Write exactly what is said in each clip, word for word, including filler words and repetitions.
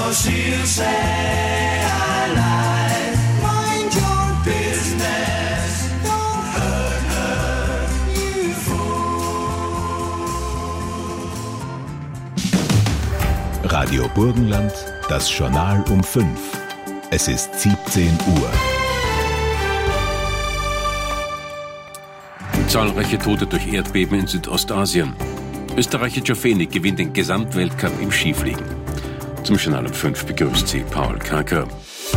'cause she'll say I lied. Mind your business, don't hurt her, you fool. Radio Burgenland, das Journal um fünf. Es ist siebzehn Uhr. Zahlreiche Tote durch Erdbeben in Südostasien. Österreicher Czofenik gewinnt den Gesamtweltcup im Skifliegen. Zum Journal um fünf begrüßt Sie Paul Karker.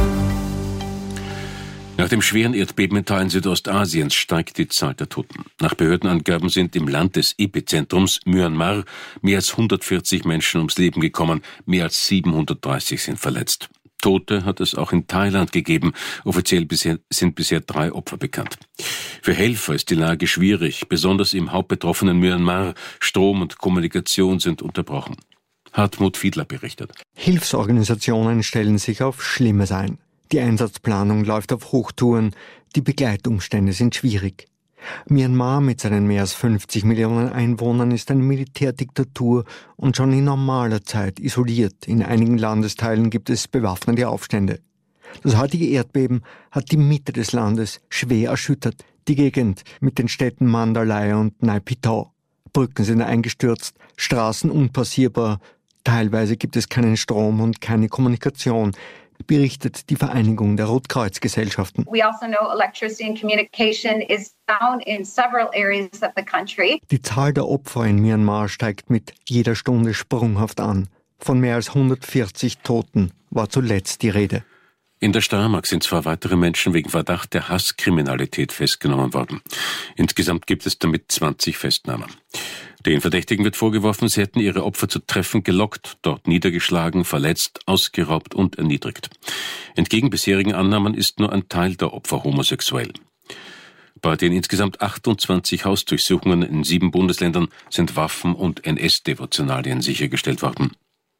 Nach dem schweren Erdbeben in Teilen Südostasiens steigt die Zahl der Toten. Nach Behördenangaben sind im Land des Epizentrums Myanmar mehr als hundertvierzig Menschen ums Leben gekommen, mehr als siebenhundertdreißig sind verletzt. Tote hat es auch in Thailand gegeben. Offiziell bisher, sind bisher drei Opfer bekannt. Für Helfer ist die Lage schwierig, besonders im hauptbetroffenen Myanmar. Strom und Kommunikation sind unterbrochen. Hartmut Fiedler berichtet. Hilfsorganisationen stellen sich auf Schlimmes ein. Die Einsatzplanung läuft auf Hochtouren, die Begleitumstände sind schwierig. Myanmar mit seinen mehr als fünfzig Millionen Einwohnern ist eine Militärdiktatur und schon in normaler Zeit isoliert. In einigen Landesteilen gibt es bewaffnete Aufstände. Das heutige Erdbeben hat die Mitte des Landes schwer erschüttert. Die Gegend mit den Städten Mandalay und Naypyidaw. Brücken sind eingestürzt, Straßen unpassierbar. Teilweise gibt es keinen Strom und keine Kommunikation, berichtet die Vereinigung der Rotkreuzgesellschaften. We also know electricity and communication is down in several areas of the country. Die Zahl der Opfer in Myanmar steigt mit jeder Stunde sprunghaft an. Von mehr als hundertvierzig Toten war zuletzt die Rede. In der Steiermark sind zwei weitere Menschen wegen Verdacht der Hasskriminalität festgenommen worden. Insgesamt gibt es damit zwanzig Festnahmen. Den Verdächtigen wird vorgeworfen, sie hätten ihre Opfer zu Treffen gelockt, dort niedergeschlagen, verletzt, ausgeraubt und erniedrigt. Entgegen bisherigen Annahmen ist nur ein Teil der Opfer homosexuell. Bei den insgesamt achtundzwanzig Hausdurchsuchungen in sieben Bundesländern sind Waffen und N S-Devotionalien sichergestellt worden.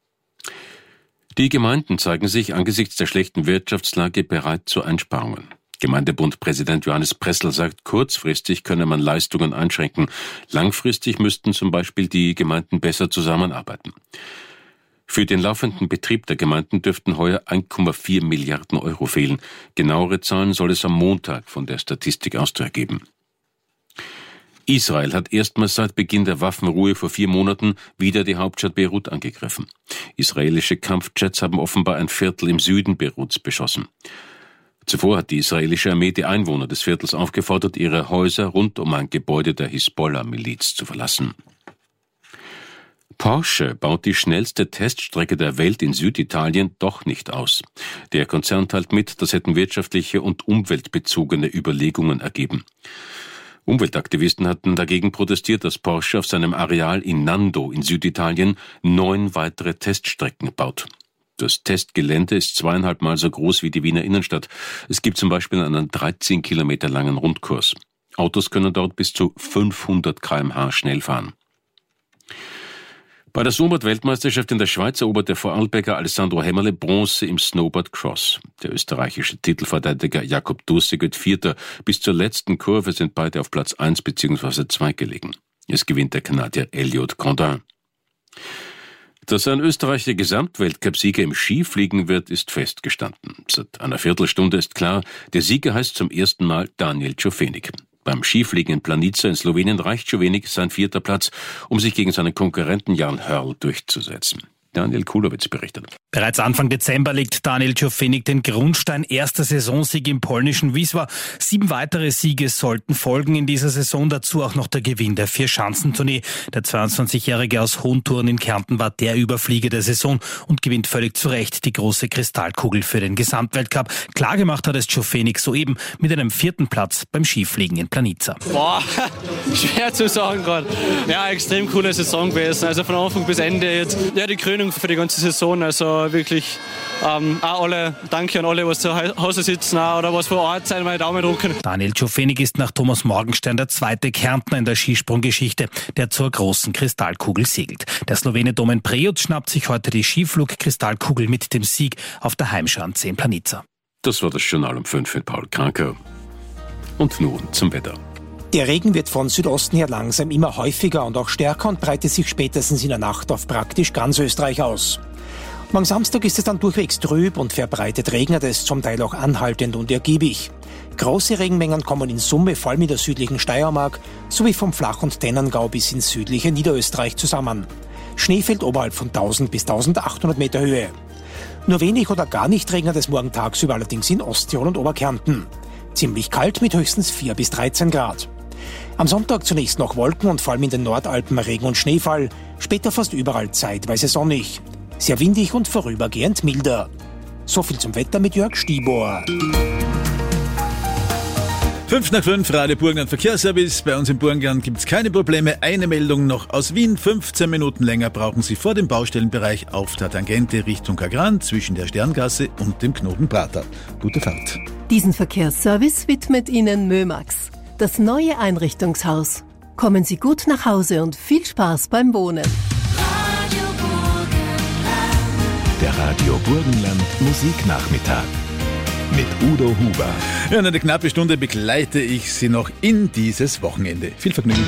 Die Gemeinden zeigen sich angesichts der schlechten Wirtschaftslage bereit zu Einsparungen. Gemeindebundpräsident Johannes Pressl sagt, kurzfristig könne man Leistungen einschränken. Langfristig müssten zum Beispiel die Gemeinden besser zusammenarbeiten. Für den laufenden Betrieb der Gemeinden dürften heuer ein Komma vier Milliarden Euro fehlen. Genauere Zahlen soll es am Montag von der Statistik Austria geben. Israel hat erstmals seit Beginn der Waffenruhe vor vier Monaten wieder die Hauptstadt Beirut angegriffen. Israelische Kampfjets haben offenbar ein Viertel im Süden Beiruts beschossen. Zuvor hat die israelische Armee die Einwohner des Viertels aufgefordert, ihre Häuser rund um ein Gebäude der Hisbollah-Miliz zu verlassen. Porsche baut die schnellste Teststrecke der Welt in Süditalien doch nicht aus. Der Konzern teilt mit, das hätten wirtschaftliche und umweltbezogene Überlegungen ergeben. Umweltaktivisten hatten dagegen protestiert, dass Porsche auf seinem Areal in Nando in Süditalien neun weitere Teststrecken baut. Das Testgelände ist zweieinhalb Mal so groß wie die Wiener Innenstadt. Es gibt zum Beispiel einen dreizehn Kilometer langen Rundkurs. Autos können dort bis zu fünfhundert Kilometer pro Stunde schnell fahren. Bei der Snowboard-Weltmeisterschaft in der Schweiz erobert der Vorarlberger Alessandro Hemmerle Bronze im Snowboard Cross. Der österreichische Titelverteidiger Jakob Dusse wird Vierter. Bis zur letzten Kurve sind beide auf Platz eins bzw. zwei gelegen. Es gewinnt der Kanadier Elliot Grondin. Dass ein Österreicher Gesamtweltcup-Sieger im Skifliegen wird, ist festgestanden. Seit einer Viertelstunde ist klar, der Sieger heißt zum ersten Mal Daniel Czofenik. Beim Skifliegen in Planica in Slowenien reicht Czofenik sein vierter Platz, um sich gegen seinen Konkurrenten Jan Hörl durchzusetzen. Daniel Kulowitz berichtet. Bereits Anfang Dezember legt Daniel Czofenik den Grundstein, erster Saisonsieg im polnischen Wisła. Sieben weitere Siege sollten folgen in dieser Saison, dazu auch noch der Gewinn der Vier-Schanzentournee. Der zweiundzwanzigjährige aus Hohenthurn in Kärnten war der Überflieger der Saison und gewinnt völlig zu Recht die große Kristallkugel für den Gesamtweltcup. Klargemacht hat es Czofenik soeben mit einem vierten Platz beim Skifliegen in Planica. Boah, schwer zu sagen gerade. Ja, extrem coole Saison gewesen. Also von Anfang bis Ende jetzt. Ja, die Krönung für die ganze Saison, also wirklich ähm, auch alle, danke an alle, was zu Hause sitzen auch, oder was vor Ort sein, meine Daumen drücken. Daniel Czofenik ist nach Thomas Morgenstern der zweite Kärntner in der Skisprunggeschichte, der zur großen Kristallkugel segelt. Der Slowene Domen Prejuc schnappt sich heute die Skiflug-Kristallkugel mit dem Sieg auf der Heimschanze in Planica. Das war das Journal um fünf mit Paul Karker. Und nun zum Wetter. Der Regen wird von Südosten her langsam immer häufiger und auch stärker und breitet sich spätestens in der Nacht auf praktisch ganz Österreich aus. Morgen Samstag ist es dann durchwegs trüb und verbreitet regnet es, zum Teil auch anhaltend und ergiebig. Große Regenmengen kommen in Summe vor allem in der südlichen Steiermark sowie vom Flach- und Tennengau bis ins südliche Niederösterreich zusammen. Schnee fällt oberhalb von tausend bis eintausendachthundert Meter Höhe. Nur wenig oder gar nicht regnet es morgen tagsüber allerdings in Osttirol und Oberkärnten. Ziemlich kalt mit höchstens vier bis dreizehn Grad. Am Sonntag zunächst noch Wolken und vor allem in den Nordalpen Regen- und Schneefall, später fast überall zeitweise sonnig. Sehr windig und vorübergehend milder. So viel zum Wetter mit Jörg Stibor. Fünf nach fünf, Radio Burgenland Verkehrsservice. Bei uns im Burgenland gibt es keine Probleme. Eine Meldung noch aus Wien. fünfzehn Minuten länger brauchen Sie vor dem Baustellenbereich auf der Tangente Richtung Kagran zwischen der Sterngasse und dem Knoten Prater. Gute Fahrt. Diesen Verkehrsservice widmet Ihnen Mömax, das neue Einrichtungshaus. Kommen Sie gut nach Hause und viel Spaß beim Wohnen. Der Radio Burgenland Musiknachmittag mit Udo Huber. Ja, in eine knappe Stunde begleite ich Sie noch in dieses Wochenende. Viel Vergnügen.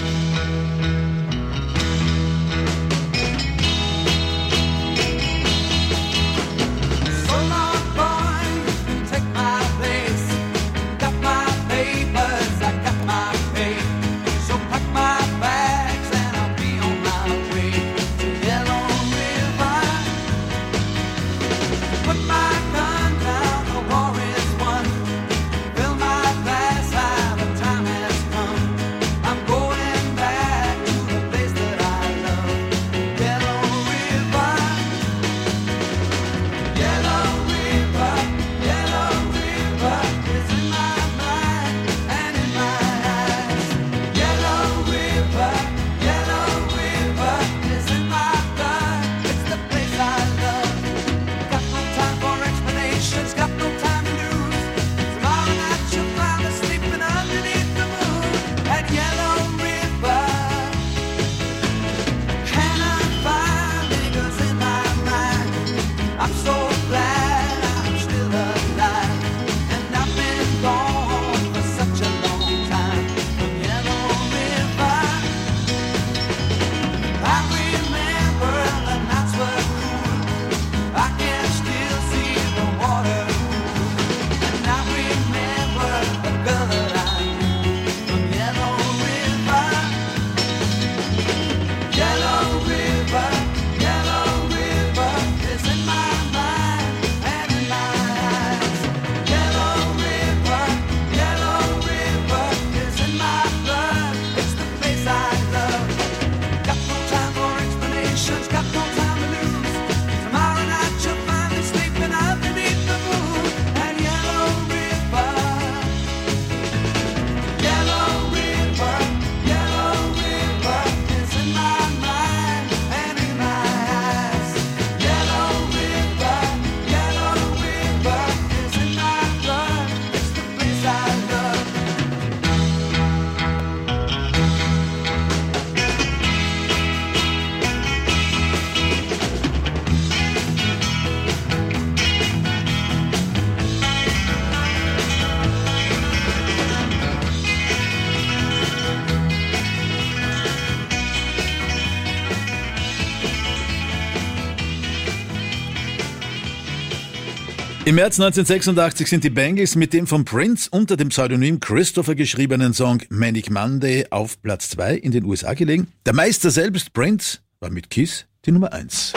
Im März neunzehnhundertsechsundachtzig sind die Bangles mit dem von Prince unter dem Pseudonym Christopher geschriebenen Song Manic Monday auf Platz zwei in den U S A gelegen. Der Meister selbst, Prince, war mit Kiss die Nummer eins.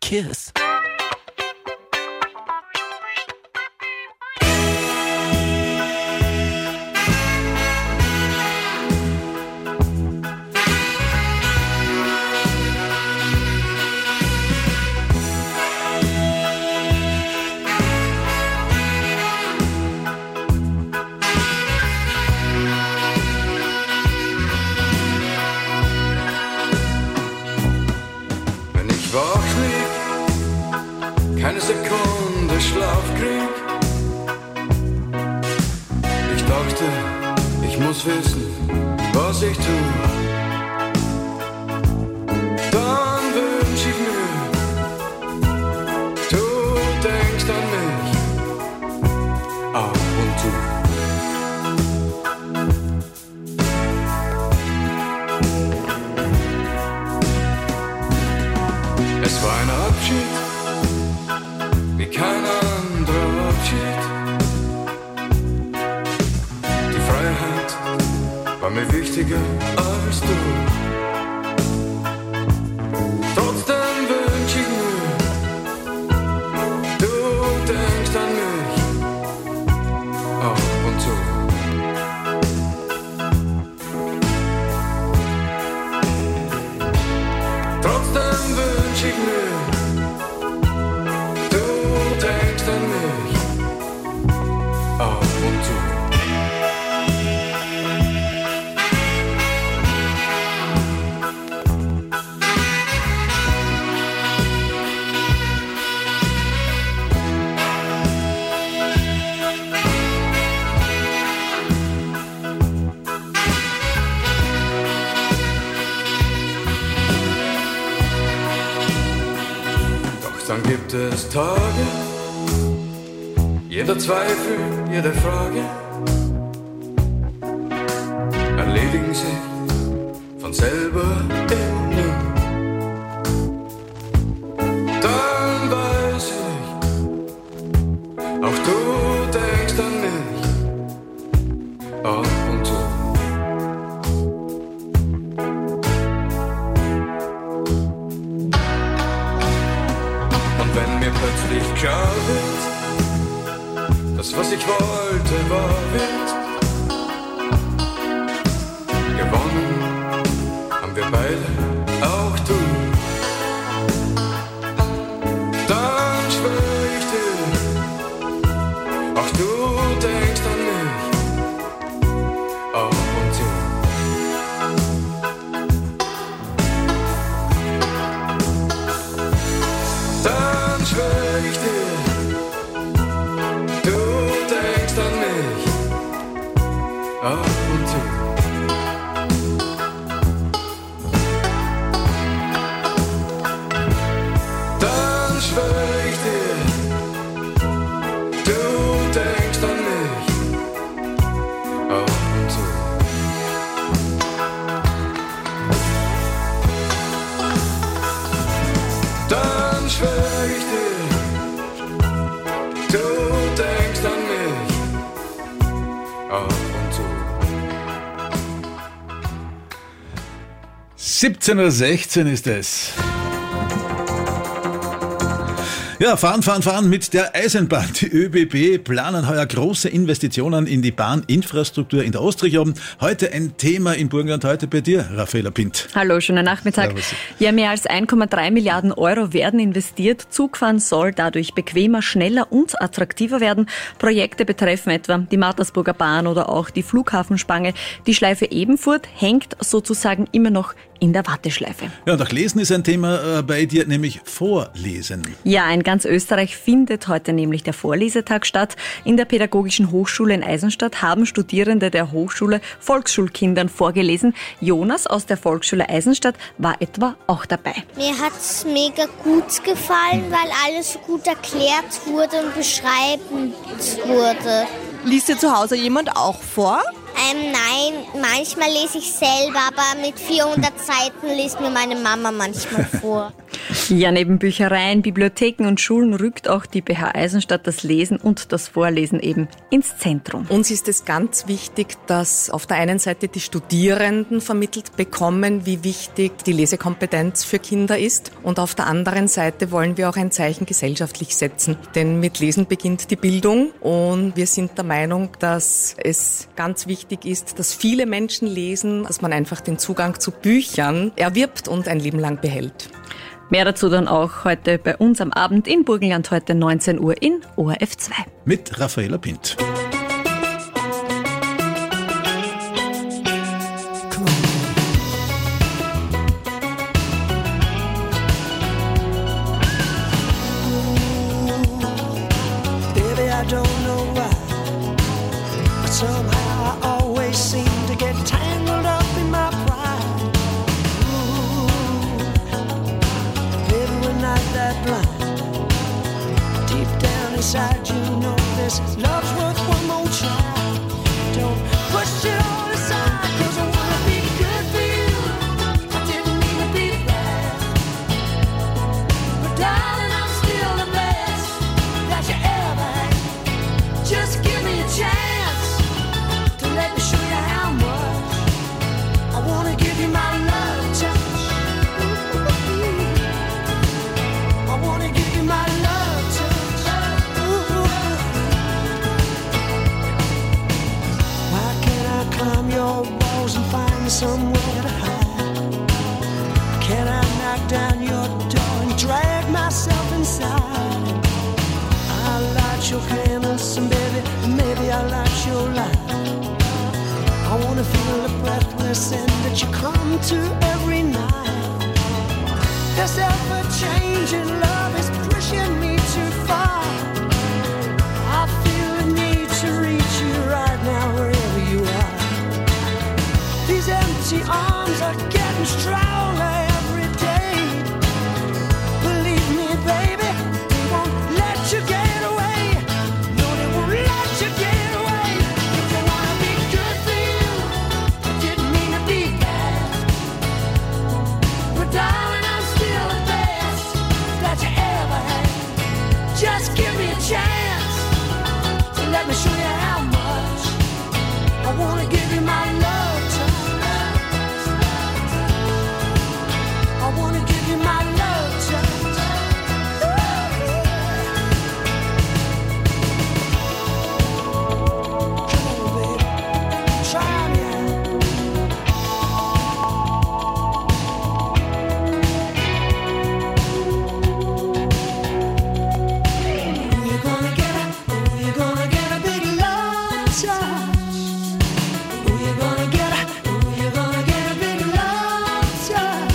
kiss. Keine Sekunde Schlaf krieg. Ich dachte, ich muss wissen, was ich tu. Dann wünsch ich mir, du denkst an mich ab und zu. Es war ein Abschied, wie kein anderer Abschied. Die Freiheit war mir wichtiger als du. Trotzdem wünsch ich mir, du denkst an mich ab und zu. Trotzdem wünsch ich mir, denkst an mich ab und zu. Doch dann gibt es Tage, jeder Zweifel, jede Frage erledigen sich von selber in mir. Dann weiß ich, auch du denkst an mich ab und zu. Und wenn mir plötzlich klar wird, das, was ich wollte, war wird. Gewonnen haben wir beide, auch du. Dann schwör ich dir, auch du denkst an mich ab und zu. Dann schwör ich dir, ab und zu. Dann schwör ich dir, du denkst an mich ab und zu. Dann schwör ich dir, du denkst an mich ab und zu. siebzehn Uhr sechzehn ist es. Ja, fahren, fahren, fahren mit der Eisenbahn. Die ÖBB planen heuer große Investitionen in die Bahninfrastruktur in der Ostregion. Heute ein Thema im Burgenland, heute bei dir, Raffaella Pint. Hallo, schönen Nachmittag. Servus. Ja, mehr als eins Komma drei Milliarden Euro werden investiert. Zugfahren soll dadurch bequemer, schneller und attraktiver werden. Projekte betreffen etwa die Mattersburger Bahn oder auch die Flughafenspange. Die Schleife Ebenfurt hängt sozusagen immer noch in der Warteschleife. Ja, und auch Lesen ist ein Thema äh, bei dir, nämlich Vorlesen. Ja, in ganz Österreich findet heute nämlich der Vorlesetag statt. In der Pädagogischen Hochschule in Eisenstadt haben Studierende der Hochschule Volksschulkindern vorgelesen. Jonas aus der Volksschule Eisenstadt war etwa auch dabei. Mir hat es mega gut gefallen, weil alles so gut erklärt wurde und beschrieben wurde. Liest dir zu Hause jemand auch vor? Ähm, nein, manchmal lese ich selber, aber mit vierhundert Seiten liest mir meine Mama manchmal vor. Ja, neben Büchereien, Bibliotheken und Schulen rückt auch die B H Eisenstadt das Lesen und das Vorlesen eben ins Zentrum. Uns ist es ganz wichtig, dass auf der einen Seite die Studierenden vermittelt bekommen, wie wichtig die Lesekompetenz für Kinder ist. Und auf der anderen Seite wollen wir auch ein Zeichen gesellschaftlich setzen. Denn mit Lesen beginnt die Bildung. Und wir sind der Meinung, dass es ganz wichtig ist, dass viele Menschen lesen, dass man einfach den Zugang zu Büchern erwirbt und ein Leben lang behält. Mehr dazu dann auch heute bei uns am Abend in Burgenland, heute neunzehn Uhr in O R F zwei. Mit Raffaella Pint. Inside you know this love's worth one more try. Don't push it all aside, 'cause I wanna be good for you. I didn't mean to be bad, but darling, I'm still the best that you ever had. Just give me a chance to let me show you how much I wanna give you my love touch. I wanna give you my love touch. Climb your walls and find me somewhere to hide. Can I knock down your door and drag myself inside? I'll light your candles and baby, maybe I'll light your light. I wanna feel the breathless end that you come to every night. This ever-changing love is pushing me too far. I feel the need to reach you right now wherever you are. These empty arms are getting stronger every day. Believe me, baby, they won't let you get away. No, they won't let you get away. If they wanna be good for you, I didn't mean to be bad. But darling, I'm still the best that you ever had. Just give me a chance to let me show you how much I wanna give you my love. I wanna give you my love touch. Come on, baby, try me out. Ooh, you're gonna get a, ooh, you're gonna get a big love touch. Ooh, you're gonna get a, ooh, you're gonna get a big love touch.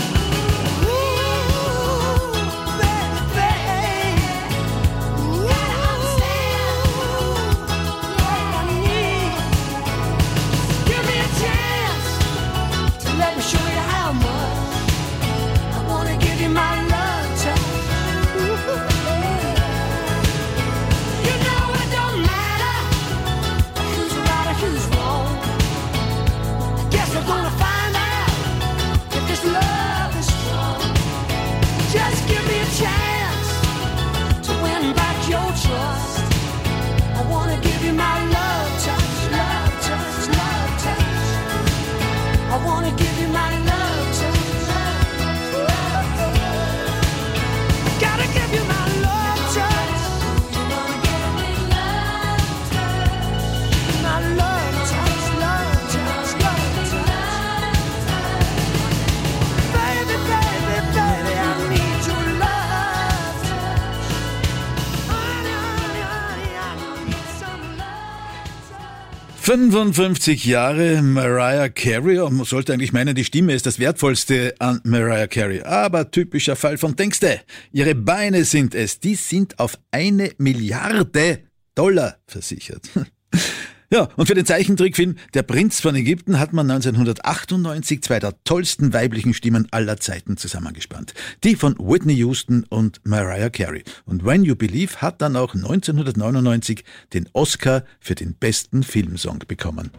Just give me a chance to win back your trust. I wanna give you my love touch, love touch, love touch. I wanna give you my love touch, love touch. Gotta give you my love touch. You're gonna give me love touch, my love touch, love touch, love touch. Baby, baby, baby, I need your love touch. Honey, honey, honey, I need some love touch. fünfundfünfzig Jahre Mariah Carey. Und man sollte eigentlich meinen, die Stimme ist das Wertvollste an Mariah Carey. Aber typischer Fall von Denkste. Ihre Beine sind es. Die sind auf eine Milliarde Dollar versichert. Ja, und für den Zeichentrickfilm Der Prinz von Ägypten hat man neunzehnhundertachtundneunzig zwei der tollsten weiblichen Stimmen aller Zeiten zusammengespannt. Die von Whitney Houston und Mariah Carey. Und When You Believe hat dann auch neunzehnhundertneunundneunzig den Oscar für den besten Filmsong bekommen.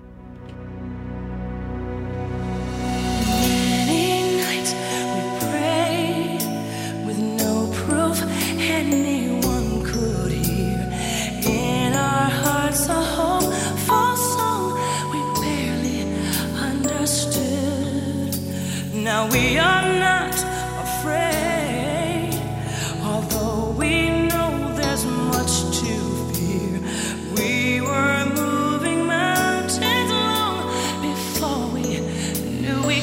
understood. Now we are not afraid, although we know there's much to fear. We were moving mountains long before we knew we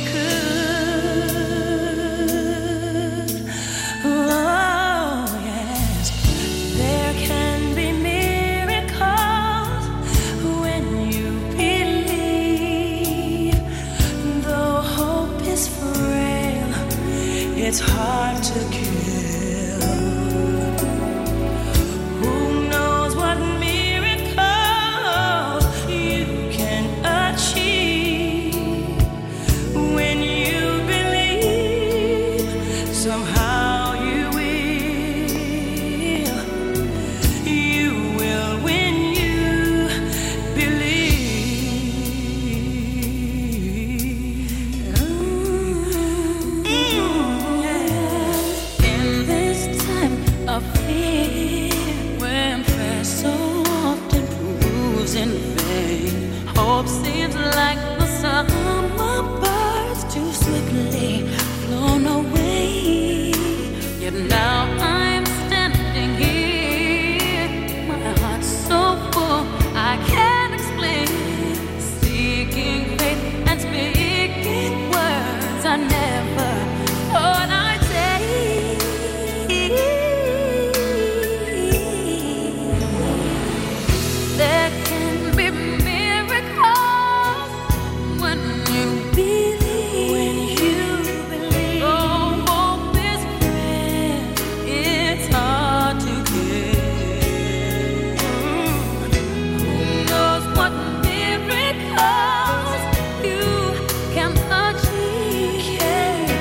could. Oh yes, there can be miracles when you believe. Though hope is frail, it's hard to kill. Who knows what miracle you can achieve when you believe? Somehow you will. You will when you believe. In this time of fear, when prayer so often proves in vain, hope seems like the summer birds too swiftly flown away. Yet now I'm standing here, my heart's so full I can't explain, seeking faith and speaking words I never thought I'd say. There can be miracles when you believe. When you believe. Oh, hope is frail, it's hard to get. Who knows what miracles you can achieve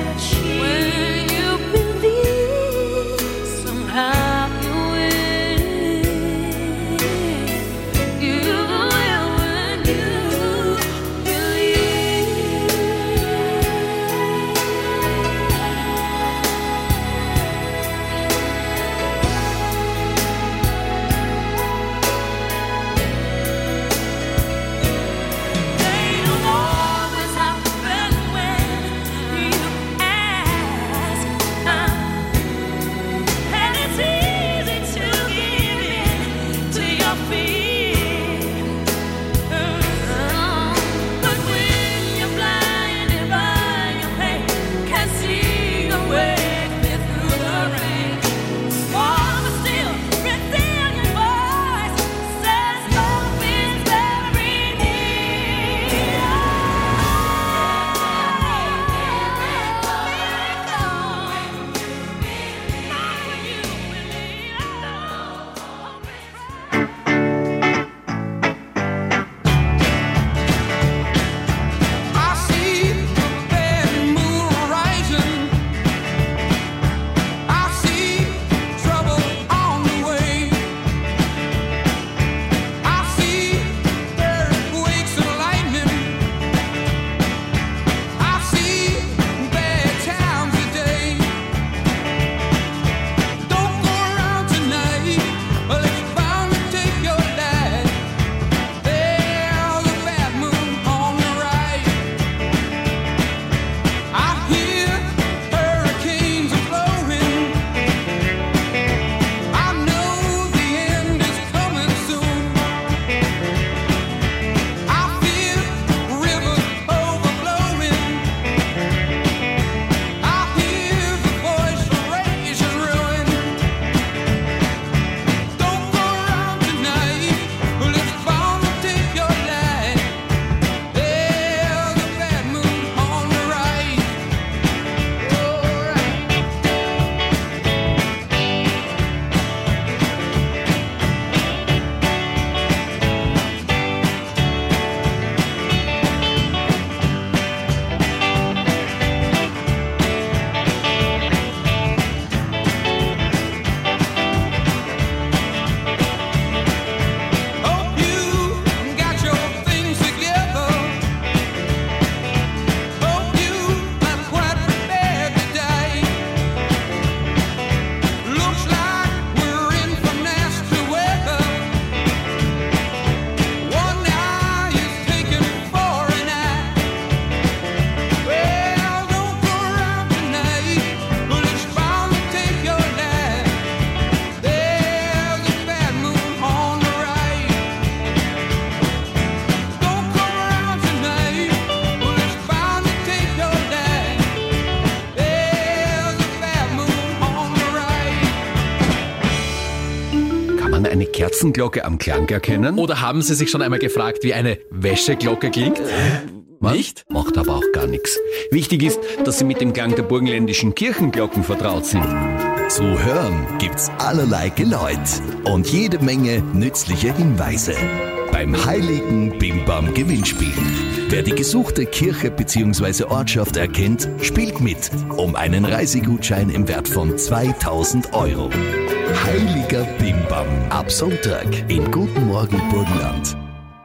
eine Kerzenglocke am Klang erkennen? Oder haben Sie sich schon einmal gefragt, wie eine Wäscheglocke klingt? Nicht? Macht aber auch gar nichts. Wichtig ist, dass Sie mit dem Klang der burgenländischen Kirchenglocken vertraut sind. Zu hören gibt's allerlei Geläut und jede Menge nützliche Hinweise beim heiligen Bimbam Gewinnspiel. Wer die gesuchte Kirche bzw. Ortschaft erkennt, spielt mit um einen Reisegutschein im Wert von zweitausend Euro. Heiliger Bimbam ab Sonntag in Guten Morgen Burgenland.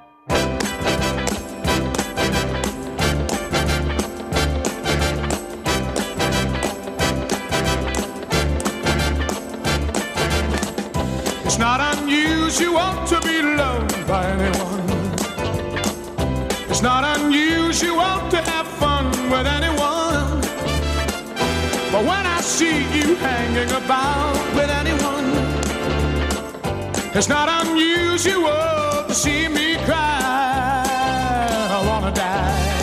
It's not unusual to be loved by anyone. It's not unusual to have fun with anyone. But when I see you hanging about with anyone, it's not unusual to see me cry. I wanna die.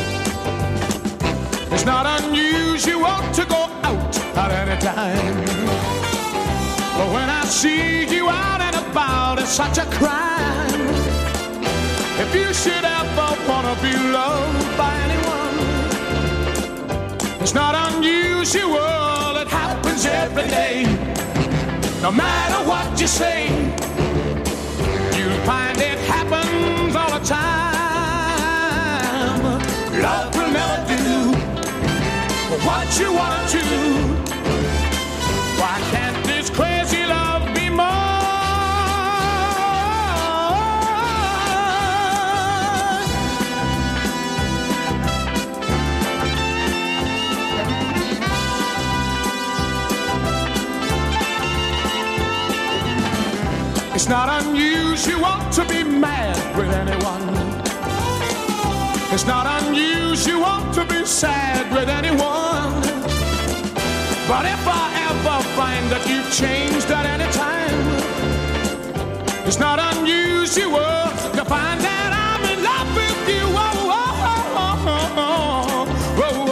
It's not unusual to go out at any time. But when I see you out and about, it's such a crime. If you should ever wanna be loved by anyone, it's not unusual, it happens every day. No matter what you say, you'll find it happens all the time. Love will never do what you want to. Why can't this crazy love be more? It's not unusual to be mad with anyone. It's not unusual to be sad with anyone. But if I ever find that you've changed at any time, it's not unusual to find that I'm in love with you. Oh, oh, oh, oh, oh, oh,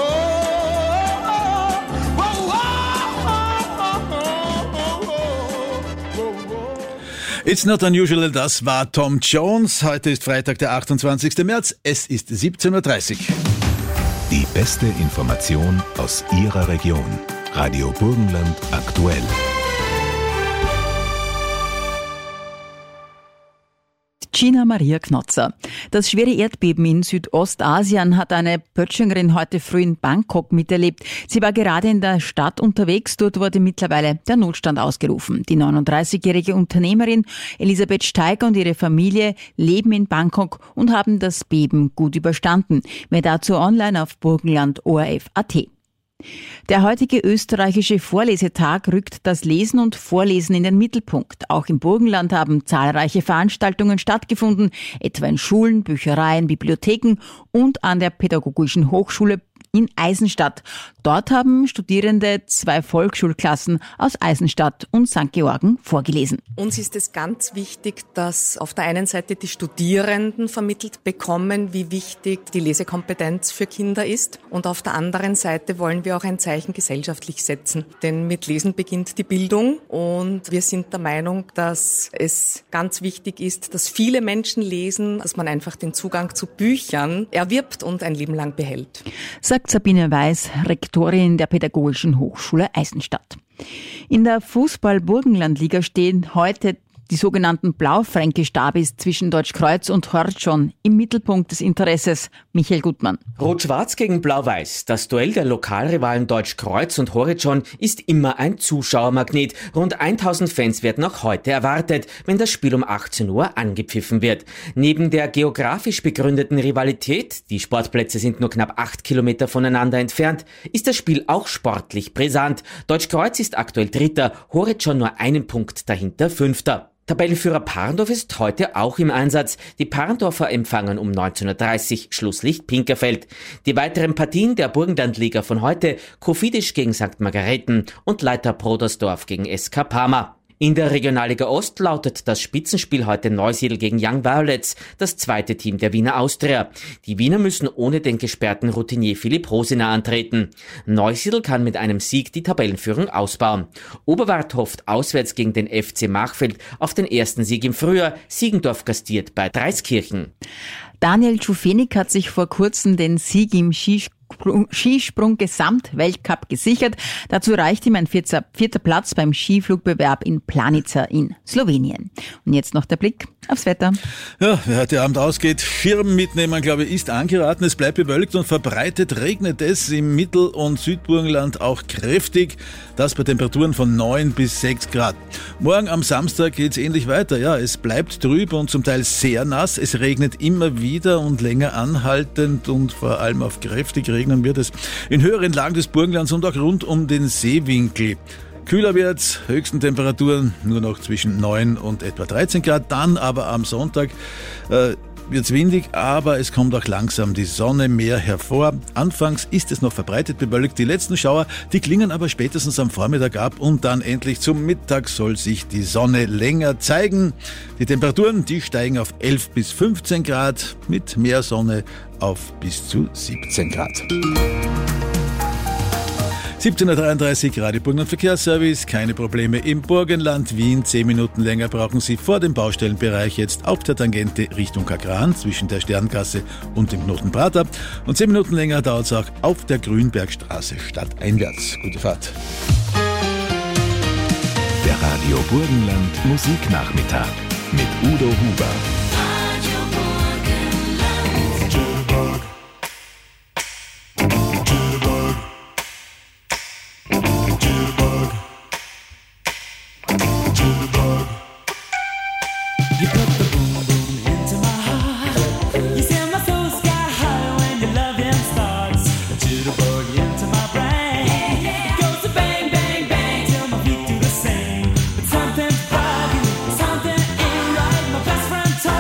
oh, oh, oh. It's not unusual, das war Tom Jones. Heute ist Freitag, der achtundzwanzigster März. Es ist siebzehn Uhr dreißig. Die beste Information aus Ihrer Region. Radio Burgenland aktuell. Gina Maria Knotzer. Das schwere Erdbeben in Südostasien hat eine Pöttchengerin heute früh in Bangkok miterlebt. Sie war gerade in der Stadt unterwegs. Dort wurde mittlerweile der Notstand ausgerufen. Die neununddreißigjährige Unternehmerin Elisabeth Steiger und ihre Familie leben in Bangkok und haben das Beben gut überstanden. Mehr dazu online auf burgenland O R F Punkt A T. Der heutige österreichische Vorlesetag rückt das Lesen und Vorlesen in den Mittelpunkt. Auch im Burgenland haben zahlreiche Veranstaltungen stattgefunden, etwa in Schulen, Büchereien, Bibliotheken und an der Pädagogischen Hochschule in Eisenstadt. Dort haben Studierende zwei Volksschulklassen aus Eisenstadt und Sankt Georgen vorgelesen. Uns ist es ganz wichtig, dass auf der einen Seite die Studierenden vermittelt bekommen, wie wichtig die Lesekompetenz für Kinder ist. Und auf der anderen Seite wollen wir auch ein Zeichen gesellschaftlich setzen. Denn mit Lesen beginnt die Bildung. Und wir sind der Meinung, dass es ganz wichtig ist, dass viele Menschen lesen, dass man einfach den Zugang zu Büchern erwirbt und ein Leben lang behält. Sagt Sabine Weiß, Rektorin der Pädagogischen Hochschule Eisenstadt. In der Fußball-Burgenland-Liga stehen heute die sogenannten Blaufränkisch-Derbys zwischen Deutschkreuz und Hortschon im Mittelpunkt des Interesses. Michael Gutmann. Rot-Schwarz gegen Blau-Weiß. Das Duell der Lokalrivalen Deutschkreuz und Hortschon ist immer ein Zuschauermagnet. Rund tausend Fans werden auch heute erwartet, wenn das Spiel um achtzehn Uhr angepfiffen wird. Neben der geografisch begründeten Rivalität, die Sportplätze sind nur knapp acht Kilometer voneinander entfernt, ist das Spiel auch sportlich brisant. Deutschkreuz ist aktuell Dritter, Hortschon nur einen Punkt dahinter Fünfter. Tabellenführer Parndorf ist heute auch im Einsatz. Die Parndorfer empfangen um neunzehn Uhr dreißig Schlusslicht Pinkerfeld. Die weiteren Partien der Burgenlandliga von heute: Kofidis gegen Sankt Margareten und Leiter Brodersdorf gegen S K Parma. In der Regionalliga Ost lautet das Spitzenspiel heute Neusiedl gegen Young Violets, das zweite Team der Wiener Austria. Die Wiener müssen ohne den gesperrten Routinier Philipp Rosiner antreten. Neusiedl kann mit einem Sieg die Tabellenführung ausbauen. Oberwart hofft auswärts gegen den F C Machfeld auf den ersten Sieg im Frühjahr. Siegendorf gastiert bei Dreiskirchen. Daniel Czufenik hat sich vor kurzem den Sieg im Skisprung Skisprung-Gesamtweltcup gesichert. Dazu reicht ihm ein vierter, vierter Platz beim Skiflugbewerb in Planica in Slowenien. Und jetzt noch der Blick aufs Wetter. Ja, wer heute Abend ausgeht, Schirm mitnehmen, glaube ich, ist angeraten. Es bleibt bewölkt und verbreitet regnet es im Mittel- und Südburgenland auch kräftig. Das bei Temperaturen von neun bis sechs Grad. Morgen am Samstag geht's ähnlich weiter. Ja, es bleibt trüb und zum Teil sehr nass. Es regnet immer wieder und länger anhaltend und vor allem auf kräftig regnen wird es in höheren Lagen des Burgenlands und auch rund um den Seewinkel. Kühler wird's, höchsten Temperaturen nur noch zwischen neun und etwa dreizehn Grad. Dann aber am Sonntag äh, wird's windig, aber es kommt auch langsam die Sonne mehr hervor. Anfangs ist es noch verbreitet bewölkt. Die letzten Schauer, die klingen aber spätestens am Vormittag ab und dann endlich zum Mittag soll sich die Sonne länger zeigen. Die Temperaturen, die steigen auf elf bis fünfzehn Grad, mit mehr Sonne auf bis zu siebzehn Grad. siebzehn Uhr dreiunddreißig, Radio Burgenland Verkehrsservice. Keine Probleme im Burgenland. Wien, zehn Minuten länger brauchen Sie vor dem Baustellenbereich jetzt auf der Tangente Richtung Kagran zwischen der Sterngasse und dem Knoten Prater. Und zehn Minuten länger dauert es auch auf der Grünbergstraße stadteinwärts. Gute Fahrt. Der Radio Burgenland Musiknachmittag mit Udo Huber. Something ain't right, my best friend told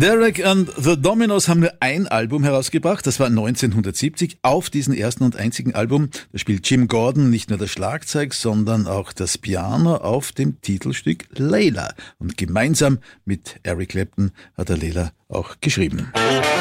Derek and the Dominos haben nur ein Album herausgebracht, das war neunzehnhundertsiebzig. Auf diesem ersten und einzigen Album, da spielt Jim Gordon nicht nur das Schlagzeug, sondern auch das Piano auf dem Titelstück Layla. Und gemeinsam mit Eric Clapton hat er Layla auch geschrieben.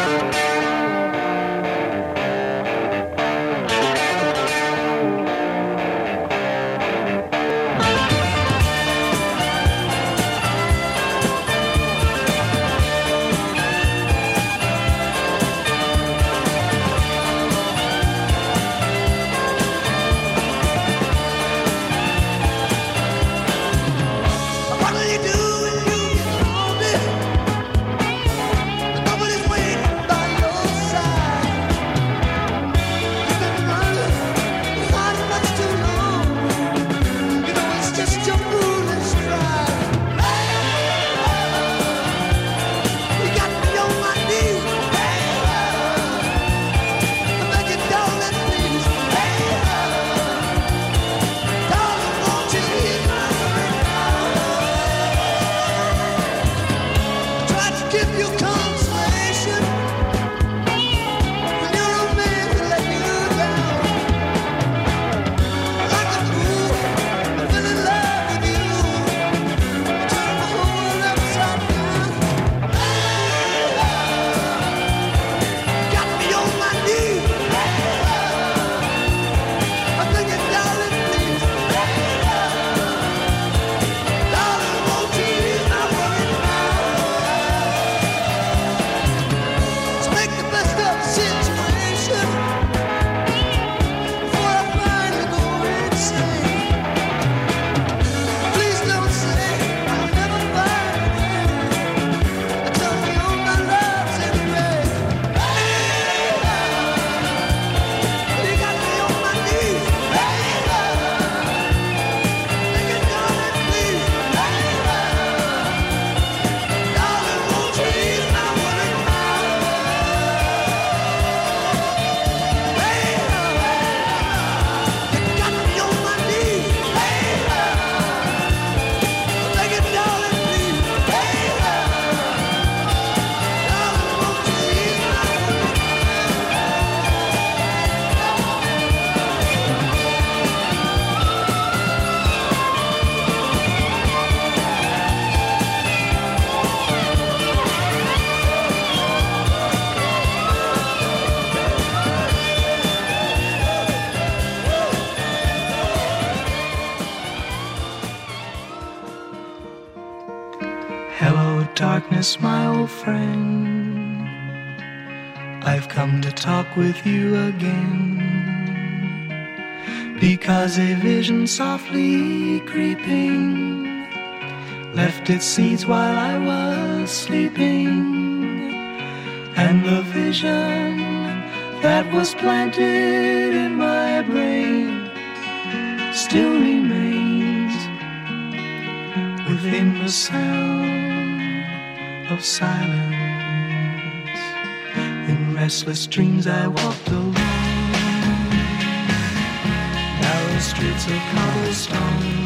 darkness, my old friend. I've come to talk with you again, because a vision softly creeping left its seeds while I was sleeping, and the vision that was planted in my brain still remains within the sound of silence. In restless dreams I walked alone, narrow streets of cobblestone,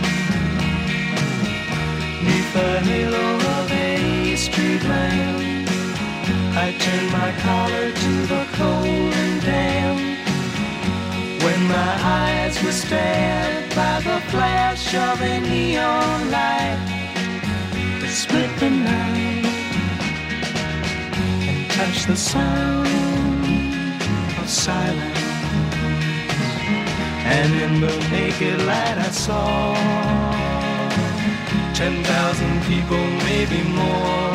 neath the halo of a street lamp. I turned my collar to the cold and damp, when my eyes were stared by the flash of a neon light that split the night and touched the sound of silence. And in the naked light I saw ten thousand people, maybe more,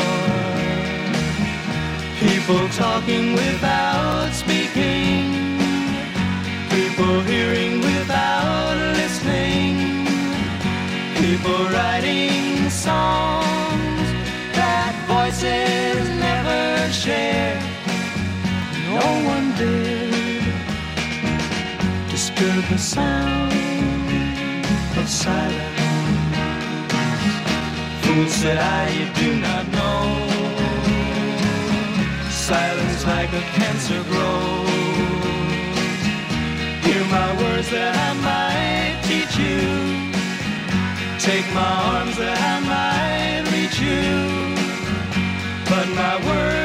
people talking without speaking, people hearing without listening, people writing songs that voices never shared. No one did disturb the sound of silence. Fool, said I, you do not know, silence like a cancer grows. Hear my words that I might teach you, take my arms that I might reach you, but my words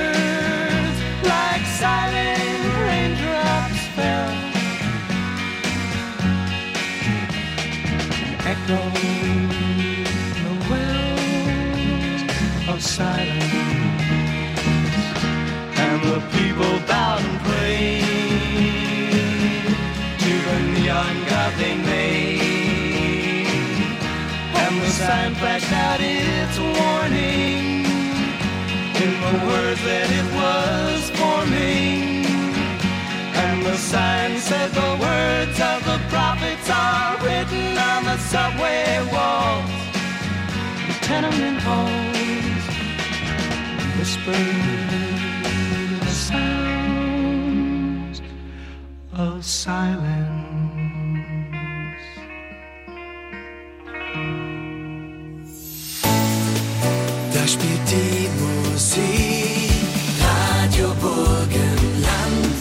flashed out its warning in the words that it was forming. And the sign said the words of the prophets are written on the subway walls, the tenement halls, whispering the sounds of silence. Da spielt die Musik, Radio Burgenland.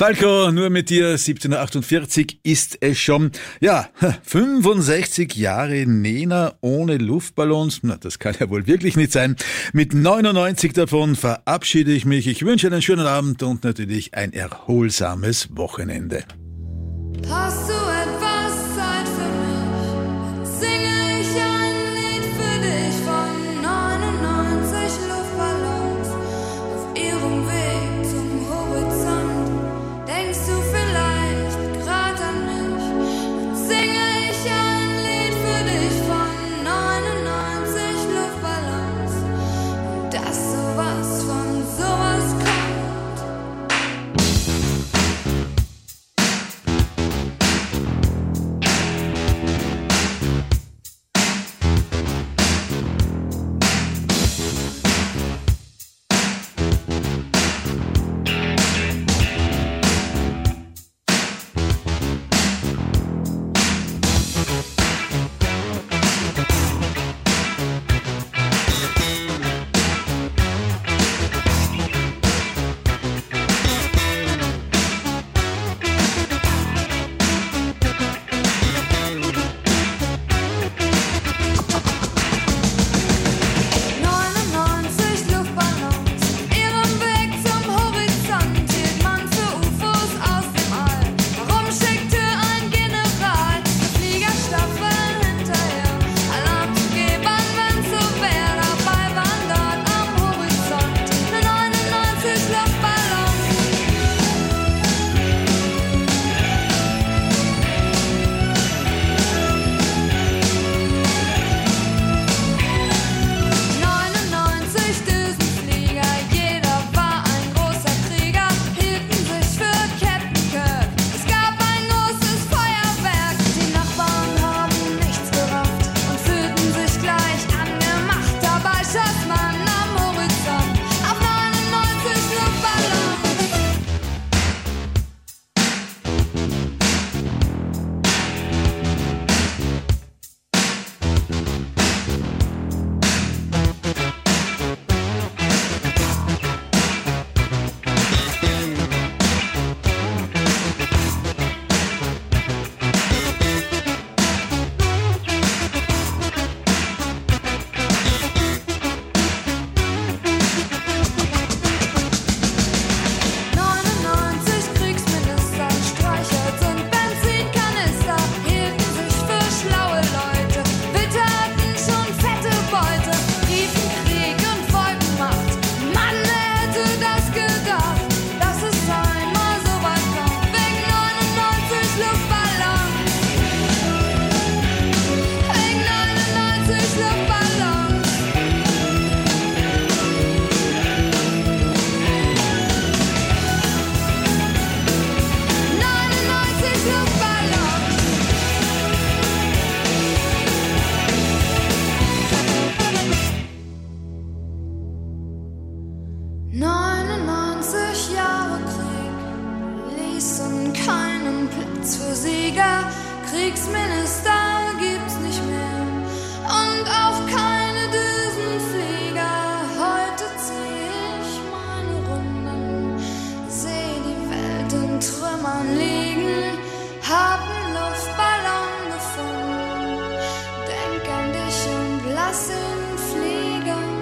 Falco, nur mit dir, siebzehn Uhr achtundvierzig ist es schon. Ja, fünfundsechzig Jahre Nena ohne Luftballons. Na, das kann ja wohl wirklich nicht sein. Mit neunundneunzig davon verabschiede ich mich. Ich wünsche einen schönen Abend und natürlich ein erholsames Wochenende. Hast du etwas Zeit für mich? Singe ich ein Lied für dich von neunundneunzig Luftballons auf ihrem Weg zum Horizont. Denkst du vielleicht gerade an mich? Singe ich ein Lied für dich von neunundneunzig Luftballons und dass sowas von sowas kommt. neunundneunzig Jahre Krieg ließen keinen Platz für Sieger. Kriegsminister gibt's nicht mehr und auch keine Düsenflieger. Heute zieh ich meine Runden, seh die Welt in Trümmern liegen, hab einen Luftballon gefunden, denk an dich und lass ihn fliegen.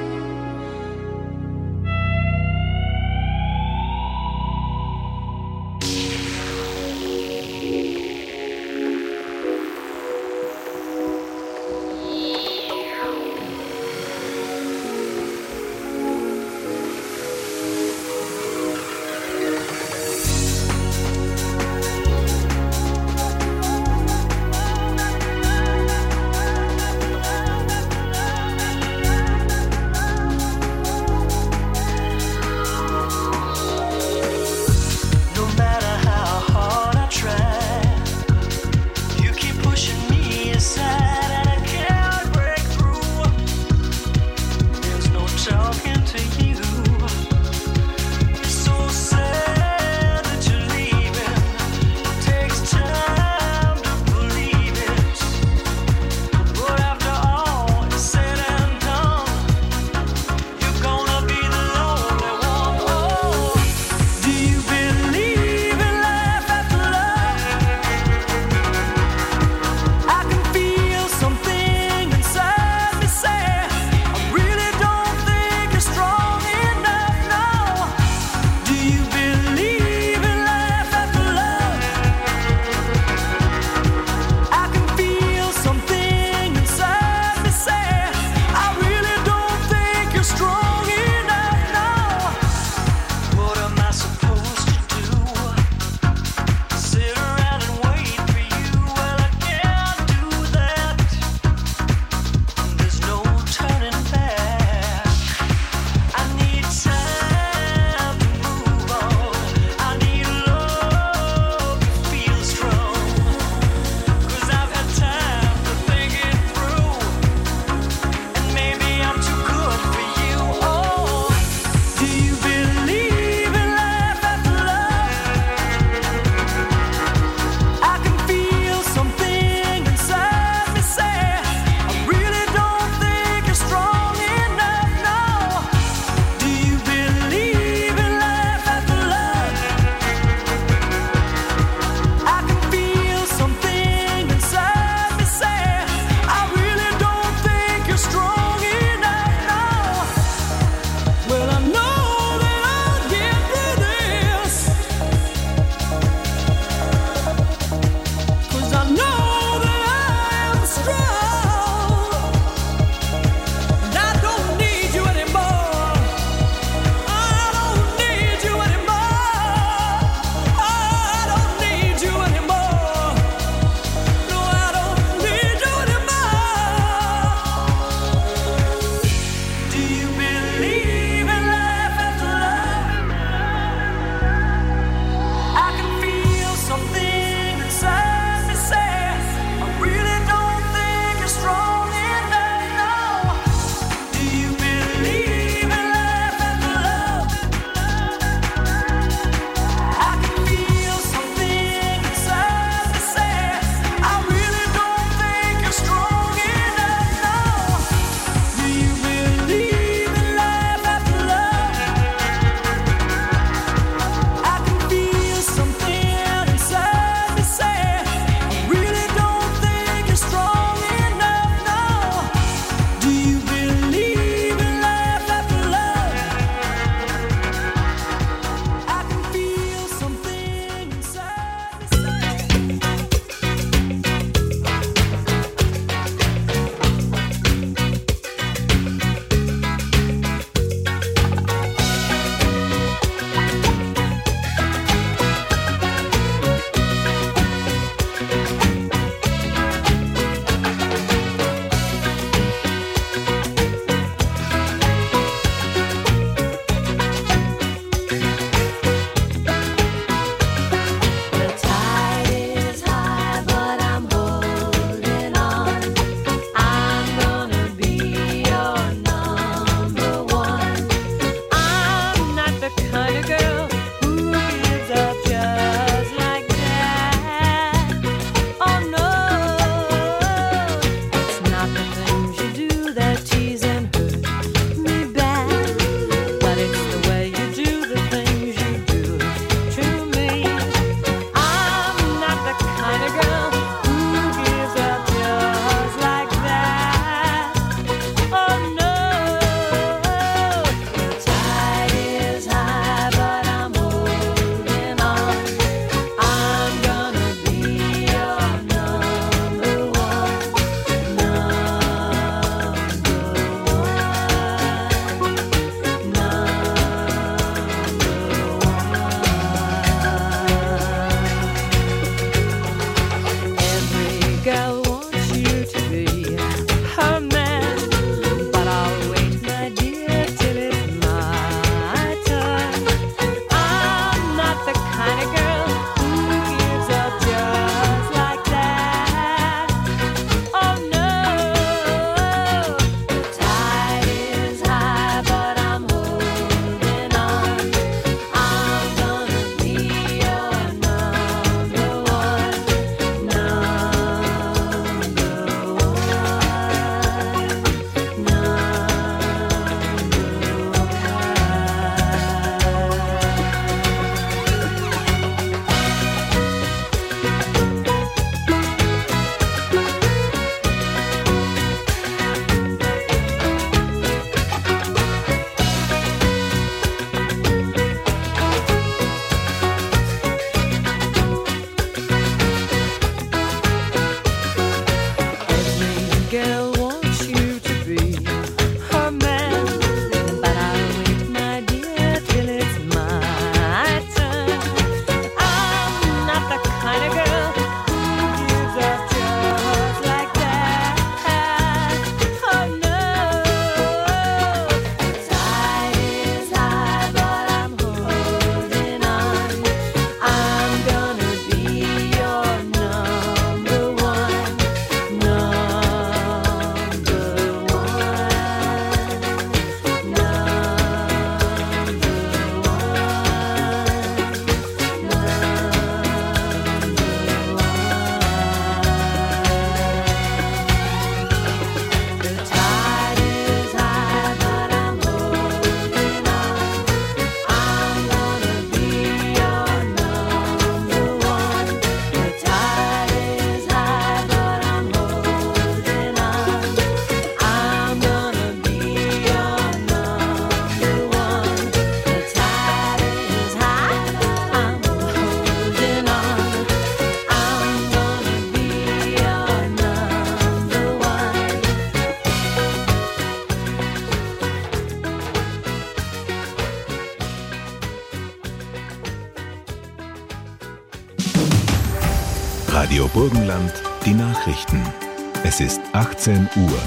Radio Burgenland, die Nachrichten. Es ist achtzehn Uhr.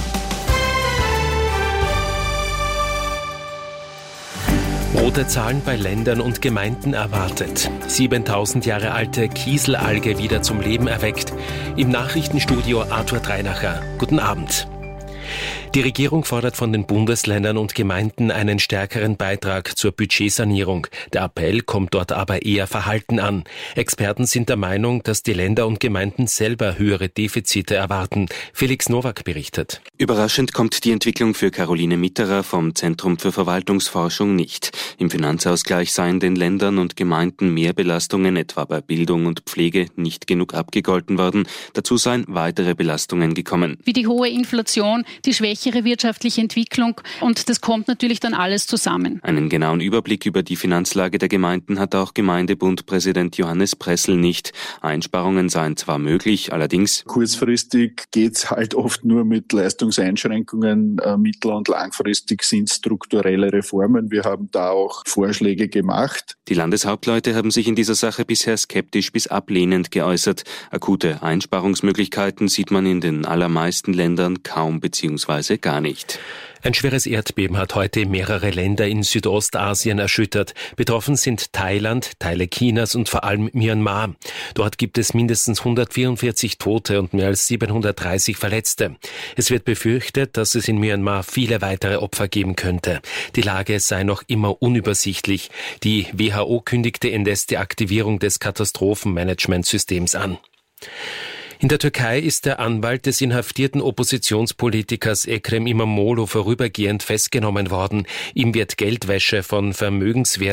Rote Zahlen bei Ländern und Gemeinden erwartet. siebentausend Jahre alte Kieselalge wieder zum Leben erweckt. Im Nachrichtenstudio Arthur Dreinacher. Guten Abend. Die Regierung fordert von den Bundesländern und Gemeinden einen stärkeren Beitrag zur Budgetsanierung. Der Appell kommt dort aber eher verhalten an. Experten sind der Meinung, dass die Länder und Gemeinden selber höhere Defizite erwarten. Felix Nowak berichtet. Überraschend kommt die Entwicklung für Caroline Mitterer vom Zentrum für Verwaltungsforschung nicht. Im Finanzausgleich seien den Ländern und Gemeinden Mehrbelastungen, etwa bei Bildung und Pflege, nicht genug abgegolten worden. Dazu seien weitere Belastungen gekommen. Wie die hohe Inflation, die schwächere wirtschaftliche Entwicklung, und das kommt natürlich dann alles zusammen. Einen genauen Überblick über die Finanzlage der Gemeinden hat auch Gemeindebundpräsident Johannes Pressel nicht. Einsparungen seien zwar möglich, allerdings kurzfristig geht's halt oft nur mit Leistungseinschränkungen, äh, mittel- und langfristig sind strukturelle Reformen. Wir haben da auch Vorschläge gemacht. Die Landeshauptleute haben sich in dieser Sache bisher skeptisch bis ablehnend geäußert. Akute Einsparungsmöglichkeiten sieht man in den allermeisten Ländern kaum bzw. gar nicht. Ein schweres Erdbeben hat heute mehrere Länder in Südostasien erschüttert. Betroffen sind Thailand, Teile Chinas und vor allem Myanmar. Dort gibt es mindestens hundertvierundvierzig Tote und mehr als siebenhundertdreißig Verletzte. Es wird befürchtet, dass es in Myanmar viele weitere Opfer geben könnte. Die Lage sei noch immer unübersichtlich. Die W H O kündigte indes die Aktivierung des Katastrophenmanagementsystems an. In der Türkei ist der Anwalt des inhaftierten Oppositionspolitikers Ekrem İmamoğlu vorübergehend festgenommen worden. Ihm wird Geldwäsche von Vermögenswerten